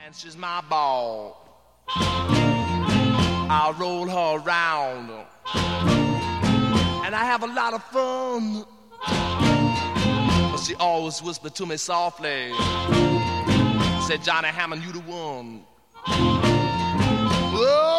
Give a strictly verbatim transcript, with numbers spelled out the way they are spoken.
She's my ball. I'll roll her around, and I have a lot of fun. But she always whispered to me softly, said, Johnny Hammond, you the one. Whoa!